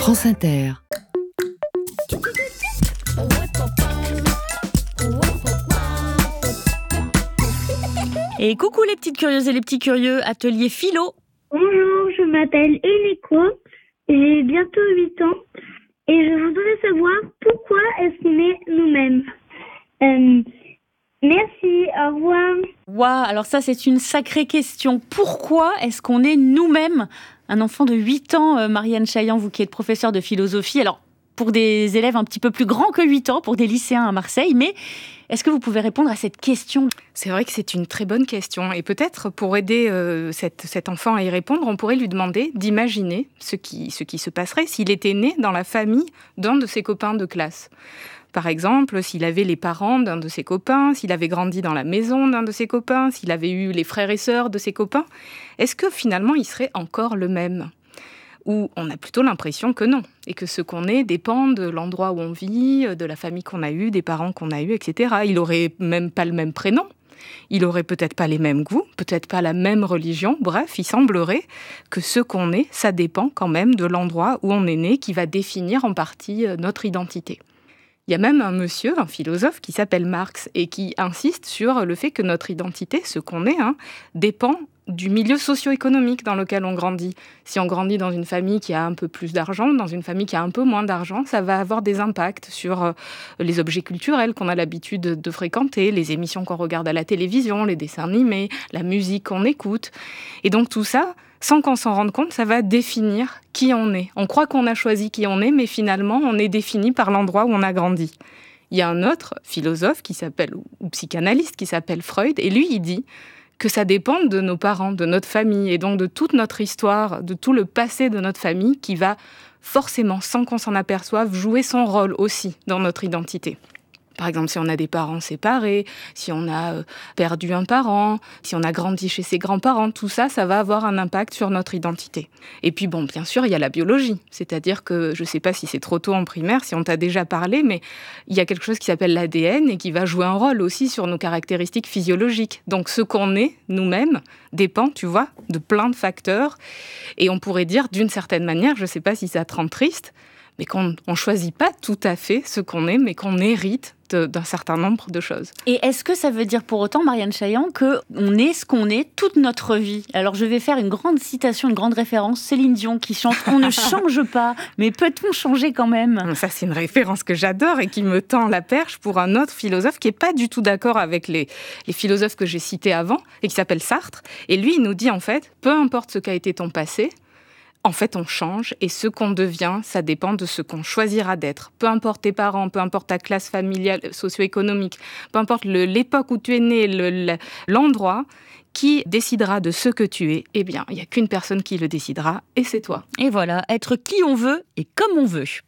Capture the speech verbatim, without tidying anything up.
France Inter. Et coucou les petites curieuses et les petits curieux, atelier philo. Bonjour, je m'appelle Eneko, j'ai bientôt huit ans et je voudrais savoir pourquoi est-ce qu'on est nous-mêmes. Euh, merci, au revoir. Waouh, alors ça c'est une sacrée question. Pourquoi est-ce qu'on est nous-mêmes ? Un enfant de huit ans, euh, Marianne Chaillan, vous qui êtes professeure de philosophie, alors pour des élèves un petit peu plus grands que huit ans, pour des lycéens à Marseille, mais est-ce que vous pouvez répondre à cette question ? C'est vrai que c'est une très bonne question. Et peut-être, pour aider euh, cette, cet enfant à y répondre, on pourrait lui demander d'imaginer ce qui, ce qui se passerait s'il était né dans la famille d'un de ses copains de classe. Par exemple, s'il avait les parents d'un de ses copains, s'il avait grandi dans la maison d'un de ses copains, s'il avait eu les frères et sœurs de ses copains, est-ce que finalement il serait encore le même ? Ou on a plutôt l'impression que non, et que ce qu'on est dépend de l'endroit où on vit, de la famille qu'on a eue, des parents qu'on a eus, et cetera. Il n'aurait même pas le même prénom, il n'aurait peut-être pas les mêmes goûts, peut-être pas la même religion, bref, il semblerait que ce qu'on est, ça dépend quand même de l'endroit où on est né, qui va définir en partie notre identité. Il y a même un monsieur, un philosophe, qui s'appelle Marx, et qui insiste sur le fait que notre identité, ce qu'on est, hein, dépend du milieu socio-économique dans lequel on grandit. Si on grandit dans une famille qui a un peu plus d'argent, dans une famille qui a un peu moins d'argent, ça va avoir des impacts sur les objets culturels qu'on a l'habitude de fréquenter, les émissions qu'on regarde à la télévision, les dessins animés, la musique qu'on écoute. Et donc tout ça, sans qu'on s'en rende compte, ça va définir qui on est. On croit qu'on a choisi qui on est, mais finalement, on est défini par l'endroit où on a grandi. Il y a un autre philosophe qui s'appelle, ou psychanalyste qui s'appelle Freud, et lui, il dit que ça dépend de nos parents, de notre famille, et donc de toute notre histoire, de tout le passé de notre famille qui va forcément, sans qu'on s'en aperçoive, jouer son rôle aussi dans notre identité. Par exemple, si on a des parents séparés, si on a perdu un parent, si on a grandi chez ses grands-parents, tout ça, ça va avoir un impact sur notre identité. Et puis, bon, bien sûr, il y a la biologie. C'est-à-dire que, je ne sais pas si c'est trop tôt en primaire, si on t'a déjà parlé, mais il y a quelque chose qui s'appelle l'A D N et qui va jouer un rôle aussi sur nos caractéristiques physiologiques. Donc, ce qu'on est, nous-mêmes, dépend, tu vois, de plein de facteurs. Et on pourrait dire, d'une certaine manière, je ne sais pas si ça te rend triste, mais qu'on ne choisit pas tout à fait ce qu'on est, mais qu'on hérite de, d'un certain nombre de choses. Et est-ce que ça veut dire pour autant, Marianne Chaillan, qu'on est ce qu'on est toute notre vie ? Alors je vais faire une grande citation, une grande référence, Céline Dion qui chante « On ne change pas, mais peut-on changer quand même ?» Ça, c'est une référence que j'adore et qui me tend la perche pour un autre philosophe qui n'est pas du tout d'accord avec les, les philosophes que j'ai cités avant et qui s'appelle Sartre. Et lui, il nous dit en fait, peu importe ce qu'a été ton passé, en fait, on change et ce qu'on devient, ça dépend de ce qu'on choisira d'être. Peu importe tes parents, peu importe ta classe familiale, socio-économique, peu importe le, l'époque où tu es né, le, le, l'endroit, qui décidera de ce que tu es, eh bien, il n'y a qu'une personne qui le décidera et c'est toi. Et voilà, être qui on veut et comme on veut.